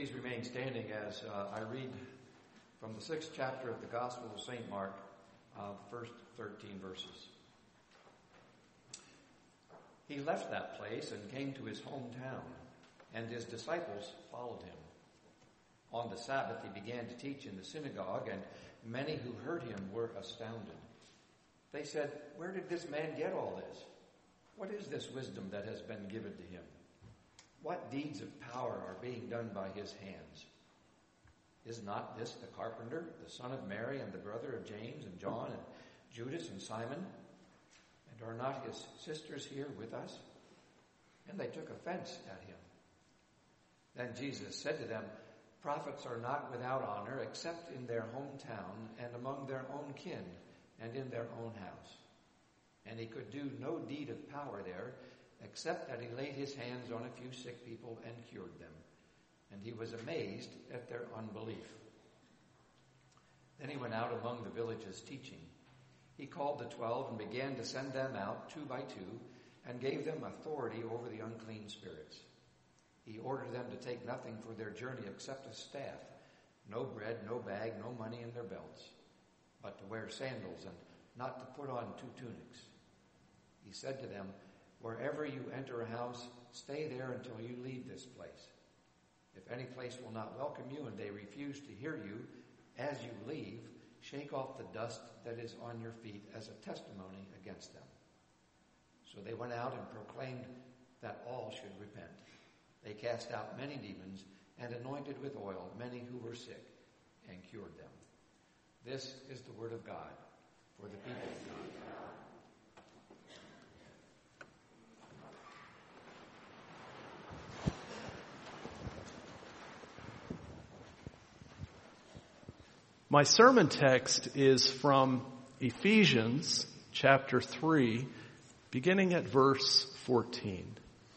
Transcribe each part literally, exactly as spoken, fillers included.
please remain standing as uh, I read from the sixth chapter of the Gospel of Saint Mark, uh, the first thirteen verses. He left that place and came to his hometown, and his disciples followed him. On the Sabbath he began to teach in the synagogue, and many who heard him were astounded. They said, "Where did this man get all this? What is this wisdom that has been given to him? What deeds of power are being done by his hands? Is not this the carpenter, the son of Mary, and the brother of James and John and Judas and Simon? And are not his sisters here with us?" And they took offense at him. Then Jesus said to them, "Prophets are not without honor except in their hometown and among their own kin and in their own house." And he could do no deed of power there, except that he laid his hands on a few sick people and cured them. And he was amazed at their unbelief. Then he went out among the villages teaching. He called the twelve and began to send them out two by two, and gave them authority over the unclean spirits. He ordered them to take nothing for their journey except a staff, no bread, no bag, no money in their belts, but to wear sandals and not to put on two tunics. He said to them, "Wherever you enter a house, stay there until you leave this place. If any place will not welcome you and they refuse to hear you, as you leave, shake off the dust that is on your feet as a testimony against them." So they went out and proclaimed that all should repent. They cast out many demons and anointed with oil many who were sick and cured them. This is the word of God for the people of God. My sermon text is from Ephesians chapter three, beginning at verse fourteen.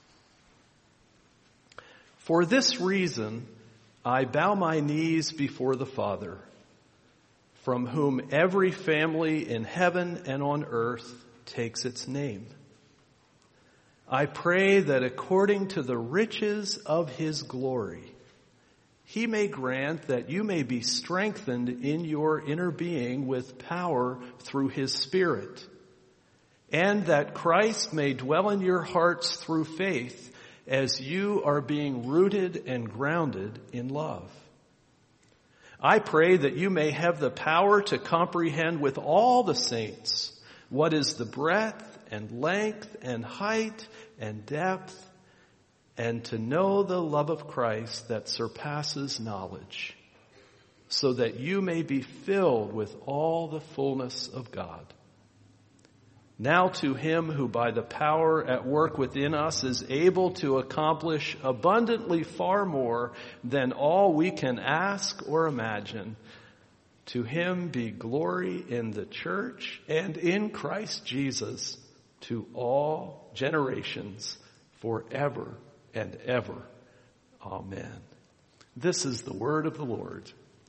"For this reason I bow my knees before the Father, from whom every family in heaven and on earth takes its name. I pray that according to the riches of his glory, he may grant that you may be strengthened in your inner being with power through his Spirit, and that Christ may dwell in your hearts through faith as you are being rooted and grounded in love. I pray that you may have the power to comprehend with all the saints what is the breadth and length and height and depth, and to know the love of Christ that surpasses knowledge, so that you may be filled with all the fullness of God. Now to him who by the power at work within us is able to accomplish abundantly far more than all we can ask or imagine, to him be glory in the church and in Christ Jesus to all generations forever and ever. Amen." This is the word of the Lord.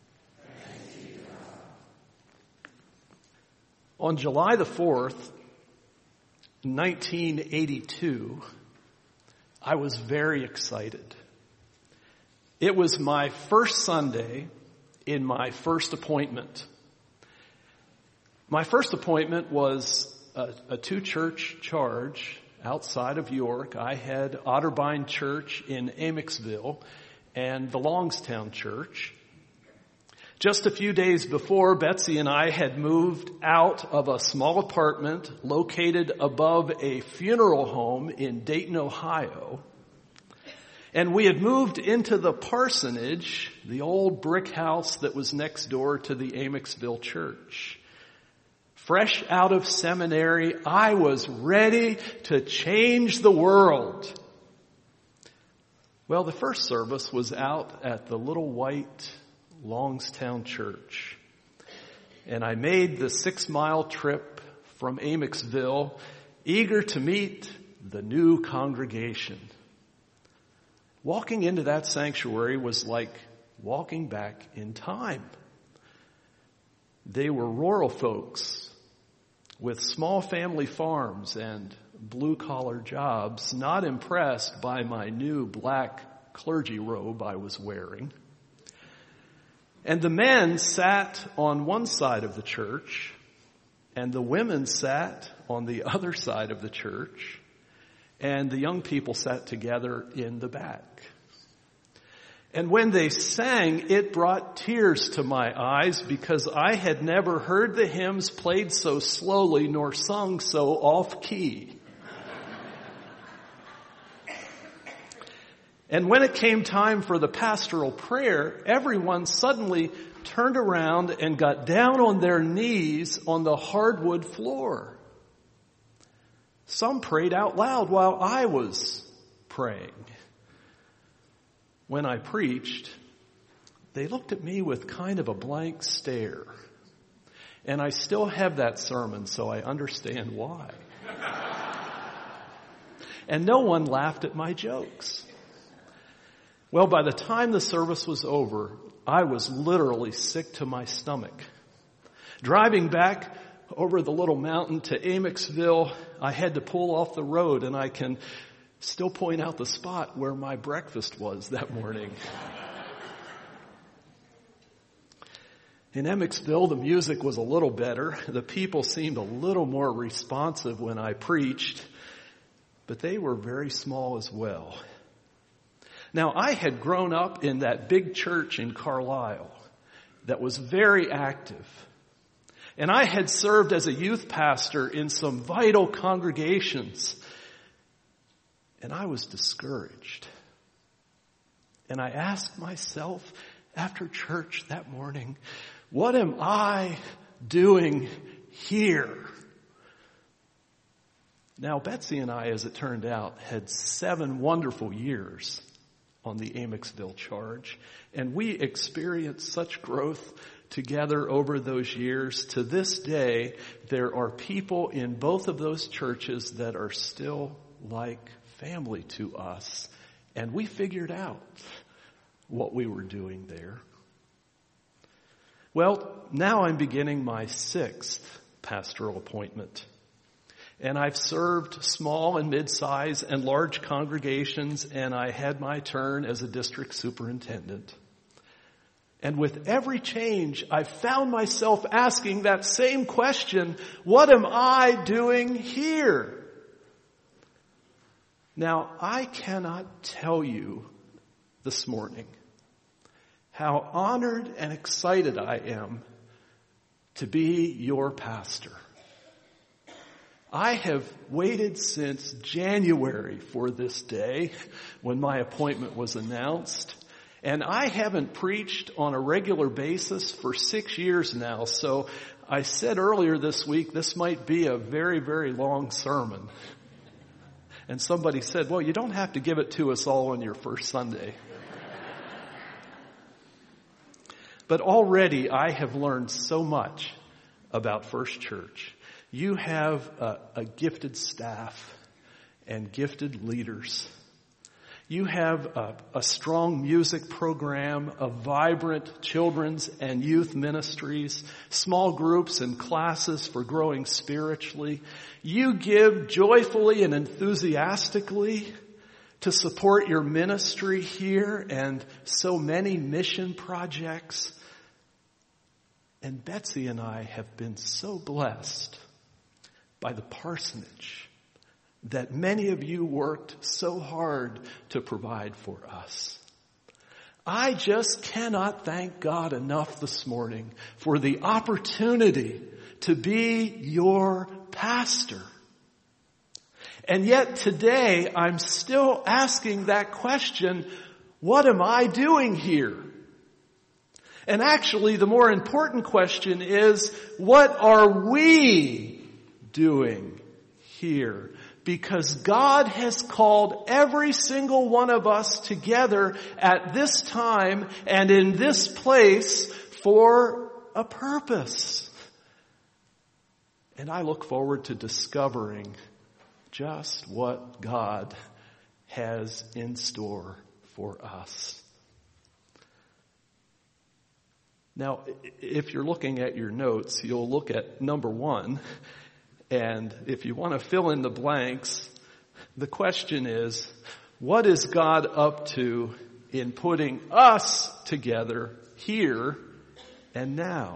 On July the fourth, nineteen eighty-two, I was very excited. It was my first Sunday in my first appointment. My first appointment was a, a two-church charge outside of York. I had Otterbein Church in Amixville and the Longstown Church. Just a few days before, Betsy and I had moved out of a small apartment located above a funeral home in Dayton, Ohio. And we had moved into the parsonage, the old brick house that was next door to the Amixville Church. Fresh out of seminary, I was ready to change the world. Well, the first service was out at the little white Longstown Church. And I made the six-mile trip from Amixville, eager to meet the new congregation. Walking into that sanctuary was like walking back in time. They were rural folks with small family farms and blue-collar jobs, not impressed by my new black clergy robe I was wearing. And the men sat on one side of the church, and the women sat on the other side of the church, and the young people sat together in the back. And when they sang, it brought tears to my eyes because I had never heard the hymns played so slowly nor sung so off-key. And when it came time for the pastoral prayer, everyone suddenly turned around and got down on their knees on the hardwood floor. Some prayed out loud while I was praying. When I preached, they looked at me with kind of a blank stare. And I still have that sermon, so I understand why. And no one laughed at my jokes. Well, by the time the service was over, I was literally sick to my stomach. Driving back over the little mountain to Amexville, I had to pull off the road, and I can still point out the spot where my breakfast was that morning. In Amexville, the music was a little better. The people seemed a little more responsive when I preached, but they were very small as well. Now, I had grown up in that big church in Carlisle that was very active. And I had served as a youth pastor in some vital congregations. And I was discouraged. And I asked myself after church that morning, what am I doing here? Now, Betsy and I, as it turned out, had seven wonderful years on the Amexville charge, and we experienced such growth together over those years. To this day, there are people in both of those churches that are still like family to us, and we figured out what we were doing there. Well, now I'm beginning my sixth pastoral appointment. And I've served small and mid-size and large congregations, and I had my turn as a district superintendent. And with every change, I've found myself asking that same question, what am I doing here? Now, I cannot tell you this morning how honored and excited I am to be your pastor. I have waited since January for this day when my appointment was announced, and I haven't preached on a regular basis for six years now, so I said earlier this week this might be a very, very long sermon. And somebody said, well, you don't have to give it to us all on your first Sunday. But already I have learned so much about First Church. You have a, a gifted staff and gifted leaders. You have a, a strong music program, a vibrant children's and youth ministries, small groups and classes for growing spiritually. You give joyfully and enthusiastically to support your ministry here and so many mission projects. And Betsy and I have been so blessed by the parsonage that many of you worked so hard to provide for us. I just cannot thank God enough this morning for the opportunity to be your pastor. And yet today I'm still asking that question, what am I doing here? And actually the more important question is, what are we doing here? Because God has called every single one of us together at this time and in this place for a purpose. And I look forward to discovering just what God has in store for us. Now, if you're looking at your notes, you'll look at number one. And if you want to fill in the blanks, the question is, What is God up to in putting us together here and now?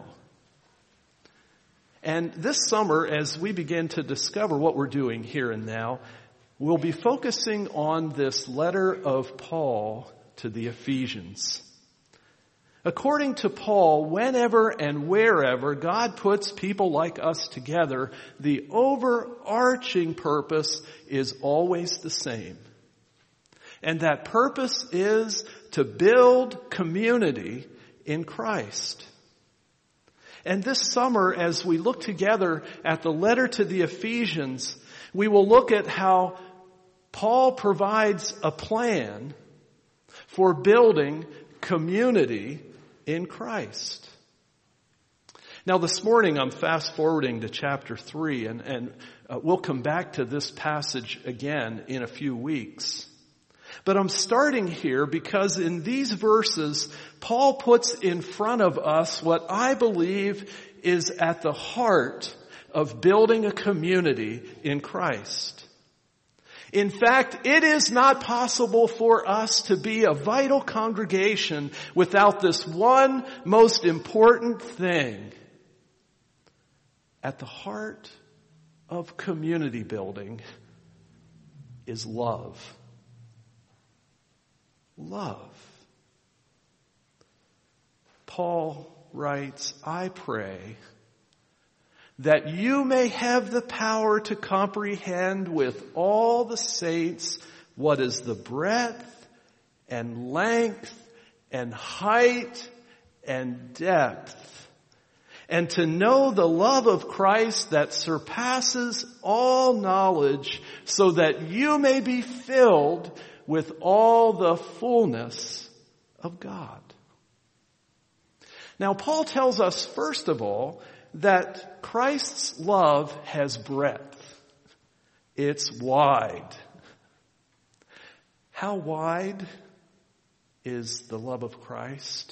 And this summer, as we begin to discover what we're doing here and now, we'll be focusing on this letter of Paul to the Ephesians. According to Paul, whenever and wherever God puts people like us together, the overarching purpose is always the same. And that purpose is to build community in Christ. And this summer, as we look together at the letter to the Ephesians, we will look at how Paul provides a plan for building community in Christ. Now this morning I'm fast forwarding to chapter three, and, and uh, we'll come back to this passage again in a few weeks. But I'm starting here because in these verses, Paul puts in front of us what I believe is at the heart of building a community in Christ. In fact, it is not possible for us to be a vital congregation without this one most important thing. At the heart of community building is love. Love. Paul writes, I pray that you may have the power to comprehend with all the saints what is the breadth and length and height and depth, and to know the love of Christ that surpasses all knowledge, so that you may be filled with all the fullness of God. Now, Paul tells us, first of all, that Christ's love has breadth. It's wide. How wide is the love of Christ?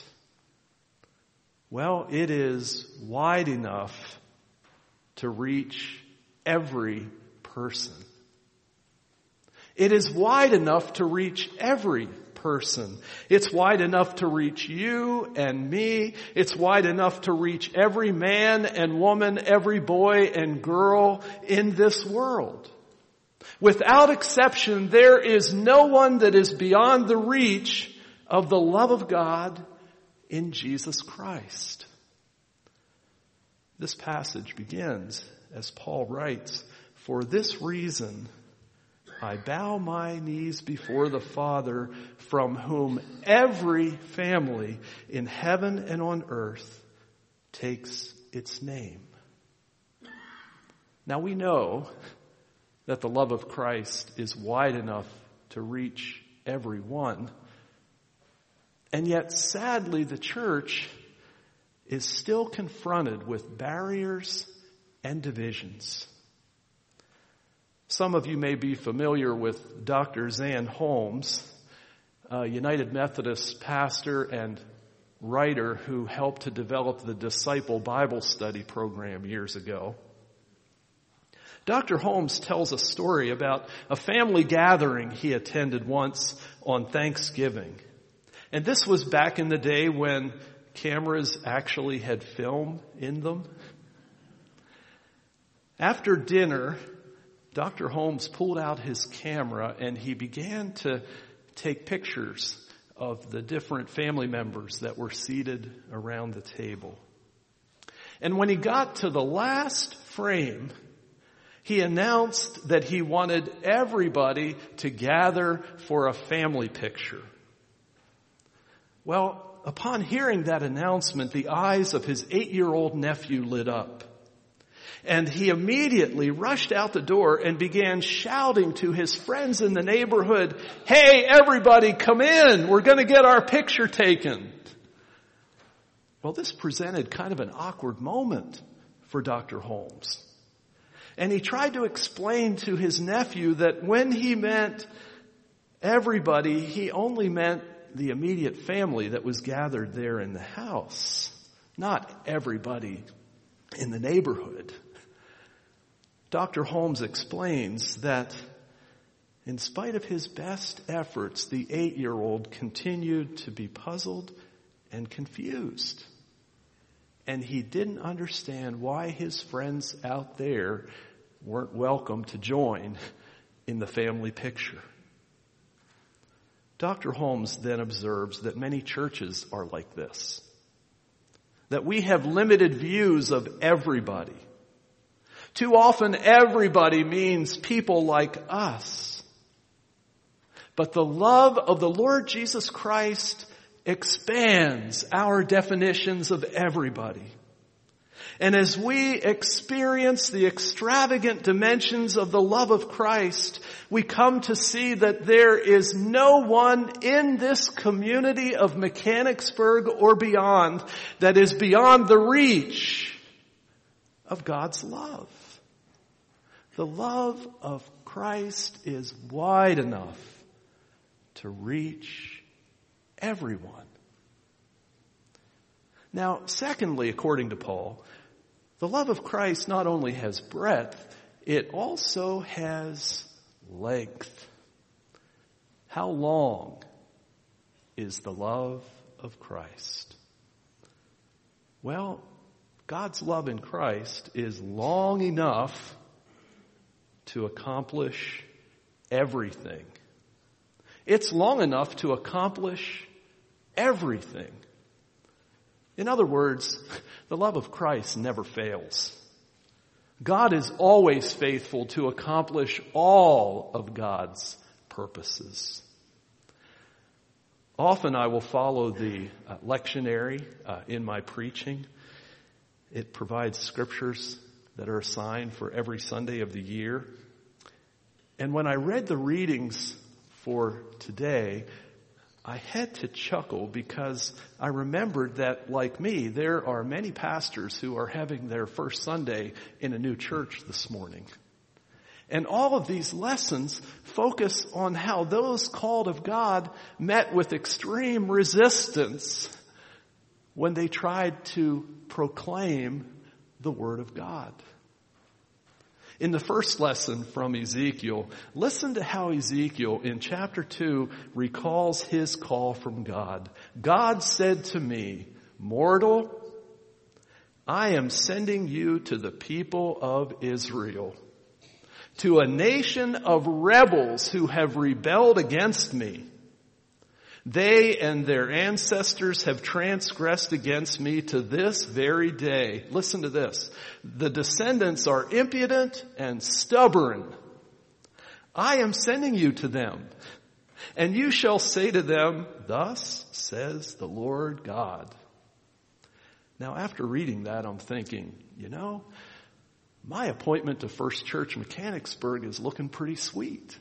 Well, it is wide enough to reach every person. It is wide enough to reach every person. It's wide enough to reach you and me. It's wide enough to reach every man and woman, every boy and girl in this world. Without exception, there is no one that is beyond the reach of the love of God in Jesus Christ. This passage begins as Paul writes, "For this reason I bow my knees before the Father, from whom every family in heaven and on earth takes its name." Now we know that the love of Christ is wide enough to reach everyone. And yet, sadly, the church is still confronted with barriers and divisions. Some of you may be familiar with Doctor Zan Holmes, a United Methodist pastor and writer who helped to develop the Disciple Bible Study program years ago. Doctor Holmes tells a story about a family gathering he attended once on Thanksgiving. And this was back in the day when cameras actually had film in them. After dinner, Doctor Holmes pulled out his camera and he began to take pictures of the different family members that were seated around the table. And when he got to the last frame, he announced that he wanted everybody to gather for a family picture. Well, upon hearing that announcement, the eyes of his eight-year-old nephew lit up. And he immediately rushed out the door and began shouting to his friends in the neighborhood, "Hey, everybody, come in. We're going to get our picture taken." Well, this presented kind of an awkward moment for Doctor Holmes. And he tried to explain to his nephew that when he meant everybody, he only meant the immediate family that was gathered there in the house, not everybody in the neighborhood. Doctor Holmes explains that In spite of his best efforts, the eight-year-old continued to be puzzled and confused. And he didn't understand why his friends out there weren't welcome to join in the family picture. Doctor Holmes then observes that many churches are like this. That we have limited views of everybody. Too often everybody means people like us. But the love of the Lord Jesus Christ expands our definitions of everybody. And as we experience the extravagant dimensions of the love of Christ, we come to see that there is no one in this community of Mechanicsburg or beyond that is beyond the reach of God's love. The love of Christ is wide enough to reach everyone. Now, secondly, according to Paul, the love of Christ not only has breadth, it also has length. How long is the love of Christ? Well, God's love in Christ is long enough to accomplish everything. It's long enough to accomplish everything. In other words, the love of Christ never fails. God is always faithful to accomplish all of God's purposes. Often I will follow the uh, lectionary uh, in my preaching. It provides scriptures that are assigned for every Sunday of the year. And when I read the readings for today, I had to chuckle because I remembered that, like me, there are many pastors who are having their first Sunday in a new church this morning. And all of these lessons focus on how those called of God met with extreme resistance when they tried to proclaim the Word of God. In the first lesson from Ezekiel, listen to how Ezekiel in chapter two recalls his call from God. God said to me, "Mortal, I am sending you to the people of Israel, to a nation of rebels who have rebelled against me. They and their ancestors have transgressed against me to this very day." Listen to this. "The descendants are impudent and stubborn. I am sending you to them. And you shall say to them, 'Thus says the Lord God.'" Now, after reading that, I'm thinking, you know, my appointment to First Church Mechanicsburg is looking pretty sweet.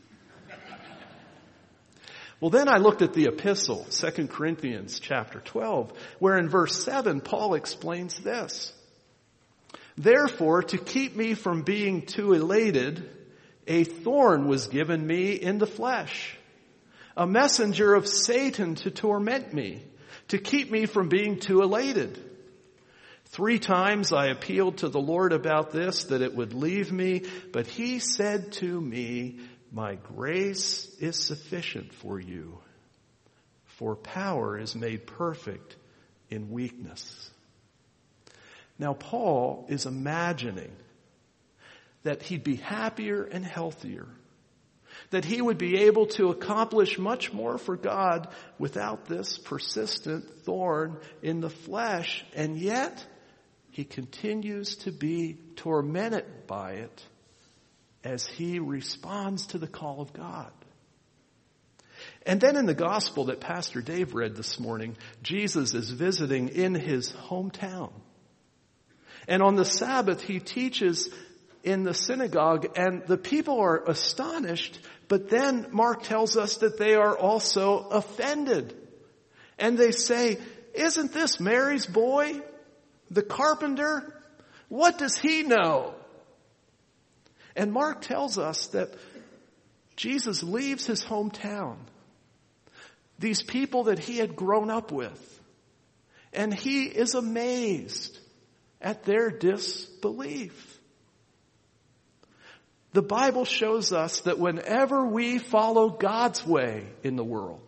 Well, then I looked at the epistle, Second Corinthians chapter twelve, where in verse seven, Paul explains this. "Therefore, to keep me from being too elated, a thorn was given me in the flesh, a messenger of Satan to torment me, to keep me from being too elated. Three times I appealed to the Lord about this, that it would leave me, but he said to me, 'My grace is sufficient for you, for power is made perfect in weakness.'" Now, Paul is imagining that he'd be happier and healthier, that he would be able to accomplish much more for God without this persistent thorn in the flesh, and yet he continues to be tormented by it as he responds to the call of God. And then in the gospel that Pastor Dave read this morning, Jesus is visiting in his hometown. And on the Sabbath, he teaches in the synagogue, and the people are astonished, but then Mark tells us that they are also offended. And they say, "Isn't this Mary's boy, the carpenter? What does he know?" And Mark tells us that Jesus leaves his hometown, these people that he had grown up with, and he is amazed at their disbelief. The Bible shows us that whenever we follow God's way in the world,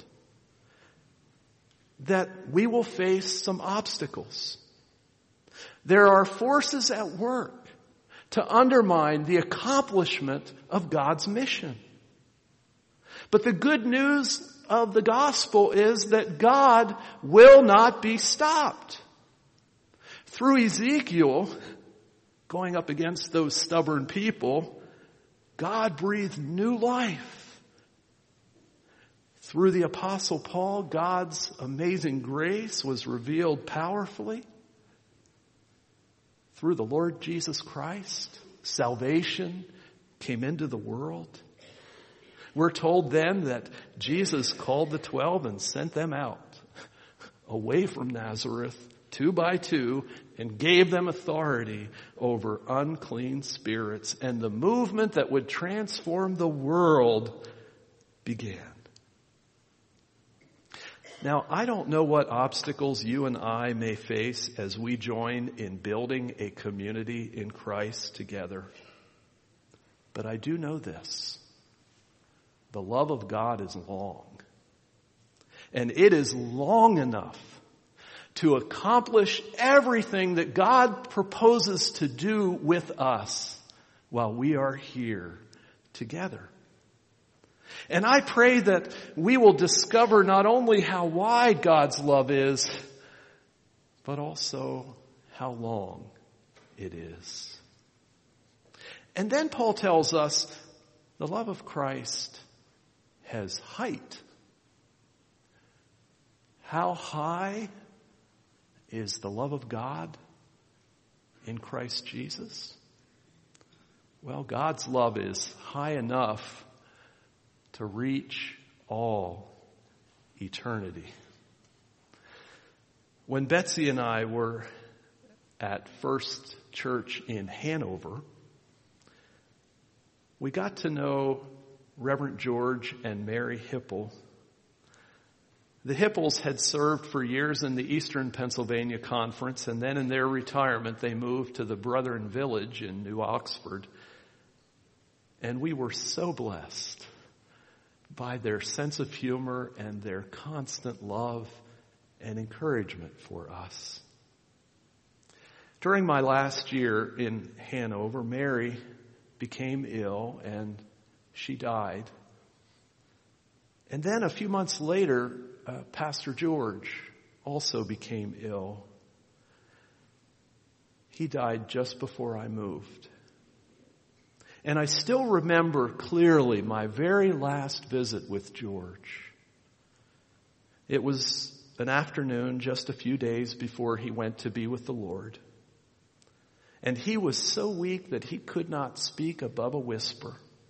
that we will face some obstacles. There are forces at work to undermine the accomplishment of God's mission. But the good news of the gospel is that God will not be stopped. Through Ezekiel, going up against those stubborn people, God breathed new life. Through the Apostle Paul, God's amazing grace was revealed powerfully. Through the Lord Jesus Christ, salvation came into the world. We're told then that Jesus called the twelve and sent them out away from Nazareth, two by two, and gave them authority over unclean spirits. And the movement that would transform the world began. Now, I don't know what obstacles you and I may face as we join in building a community in Christ together. But I do know this. The love of God is long. And it is long enough to accomplish everything that God proposes to do with us while we are here together. And I pray that we will discover not only how wide God's love is, but also how long it is. And then Paul tells us the love of Christ has height. How high is the love of God in Christ Jesus? Well, God's love is high enough to reach all eternity. When Betsy and I were at First Church in Hanover, we got to know Reverend George and Mary Hipple. The Hipples had served for years in the Eastern Pennsylvania Conference, and then in their retirement they moved to the Brethren Village in New Oxford. And we were so blessed by their sense of humor and their constant love and encouragement for us. During my last year in Hanover, Mary became ill and she died. And then a few months later, uh, Pastor George also became ill. He died just before I moved. And I still remember clearly my very last visit with George. It was an afternoon just a few days before he went to be with the Lord. And he was so weak that he could not speak above a whisper.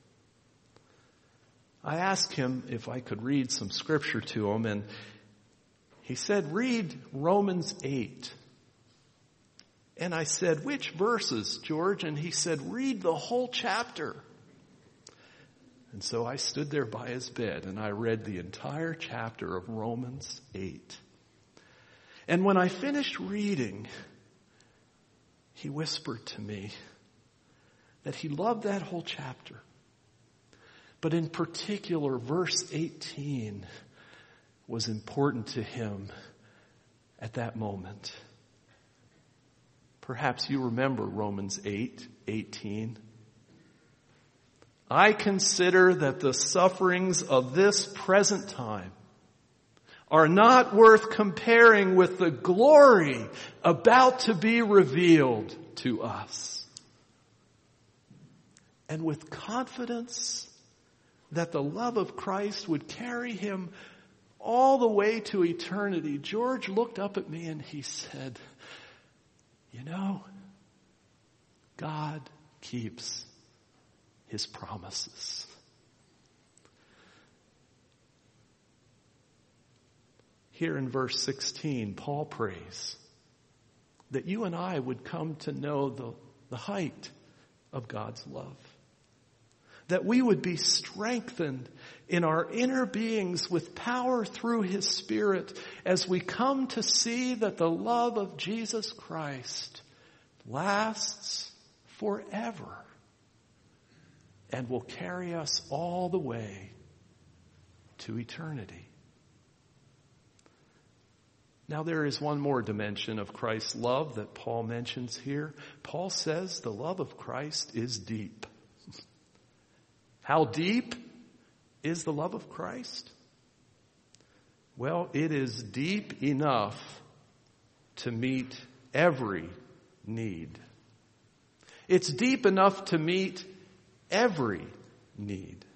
I asked him if I could read some scripture to him, and he said, "Read Romans eight. And I said, "Which verses, George?" And he said, "Read the whole chapter." And so I stood there by his bed and I read the entire chapter of Romans eight. And when I finished reading, he whispered to me that he loved that whole chapter. But in particular, verse eighteen was important to him at that moment. Perhaps you remember Romans eight eighteen. "I consider that the sufferings of this present time are not worth comparing with the glory about to be revealed to us." And with confidence that the love of Christ would carry him all the way to eternity, George looked up at me and he said, "You know, God keeps his promises." Here in verse sixteen, Paul prays that you and I would come to know the, the height of God's love. That we would be strengthened in our inner beings with power through his Spirit as we come to see that the love of Jesus Christ lasts forever and will carry us all the way to eternity. Now there is one more dimension of Christ's love that Paul mentions here. Paul says the love of Christ is deep. How deep is the love of Christ? Well, it is deep enough to meet every need. It's deep enough to meet every need.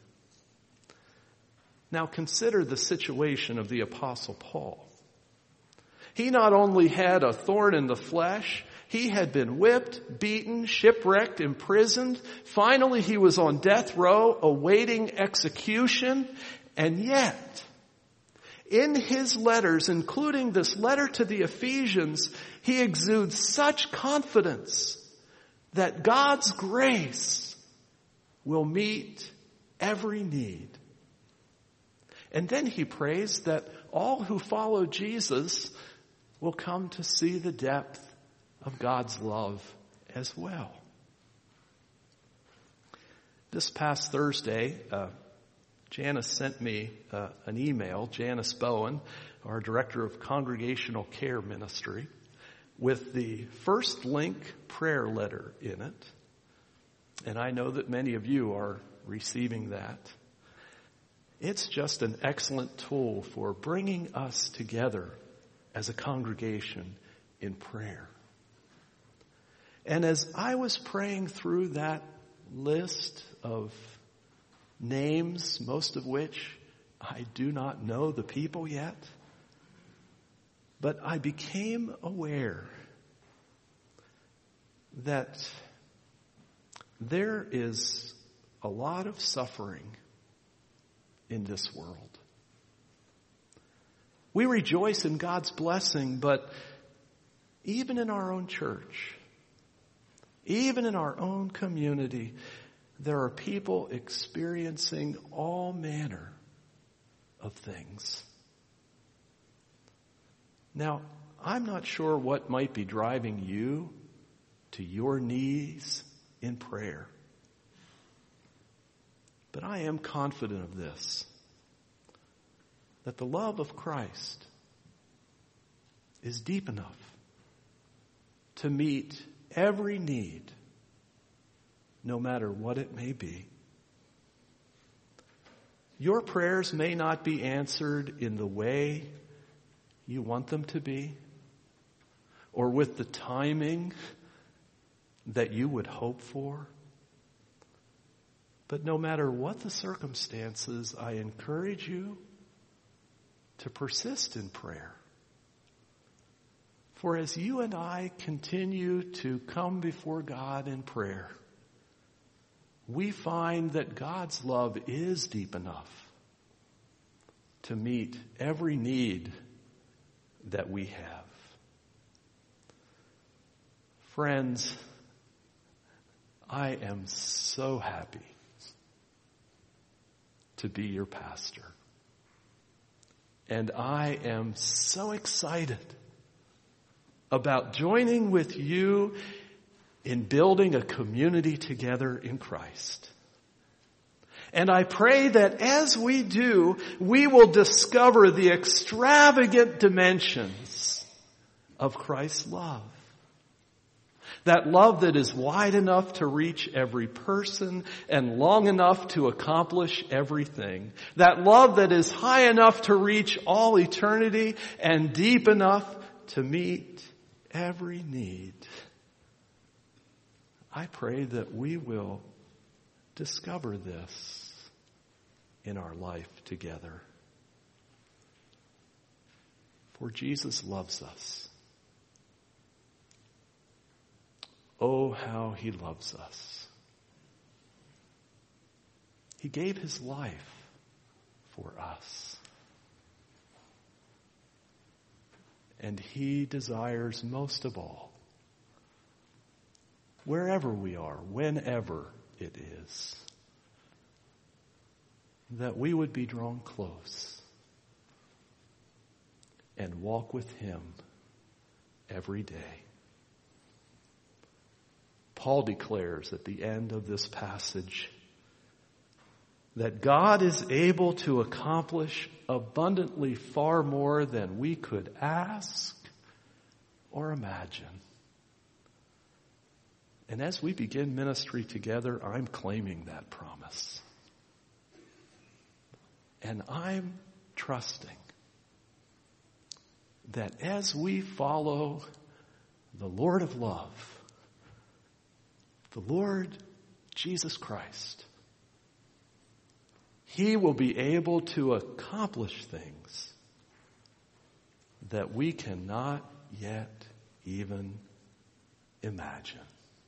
Now consider the situation of the Apostle Paul. He not only had a thorn in the flesh, he had been whipped, beaten, shipwrecked, imprisoned. Finally, he was on death row awaiting execution. And yet, in his letters, including this letter to the Ephesians, he exudes such confidence that God's grace will meet every need. And then he prays that all who follow Jesus will come to see the depth of God's love as well. This past Thursday, uh, Janice sent me uh, an email, Janice Bowen, our Director of Congregational Care Ministry, with the First Link prayer letter in it. And I know that many of you are receiving that. It's just an excellent tool for bringing us together as a congregation in prayer. And as I was praying through that list of names, most of which I do not know the people yet, but I became aware that there is a lot of suffering in this world. We rejoice in God's blessing, but even in our own church, even in our own community, there are people experiencing all manner of things. Now, I'm not sure what might be driving you to your knees in prayer, but I am confident of this, that the love of Christ is deep enough to meet every need, no matter what it may be. Your prayers may not be answered in the way you want them to be, or with the timing that you would hope for. But no matter what the circumstances, I encourage you to persist in prayer. For as you and I continue to come before God in prayer, we find that God's love is deep enough to meet every need that we have. Friends, I am so happy to be your pastor. And I am so excited about joining with you in building a community together in Christ. And I pray that as we do, we will discover the extravagant dimensions of Christ's love. That love that is wide enough to reach every person and long enough to accomplish everything. That love that is high enough to reach all eternity and deep enough to meet every need. I pray that we will discover this in our life together. For Jesus loves us. Oh, how he loves us. He gave his life for us. And he desires most of all, wherever we are, whenever it is, that we would be drawn close and walk with him every day. Paul declares at the end of this passage that God is able to accomplish abundantly far more than we could ask or imagine. And as we begin ministry together, I'm claiming that promise. And I'm trusting that as we follow the Lord of love, the Lord Jesus Christ, He will be able to accomplish things that we cannot yet even imagine.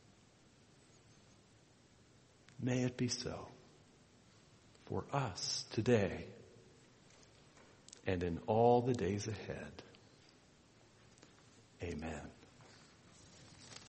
May it be so for us today and in all the days ahead. Amen.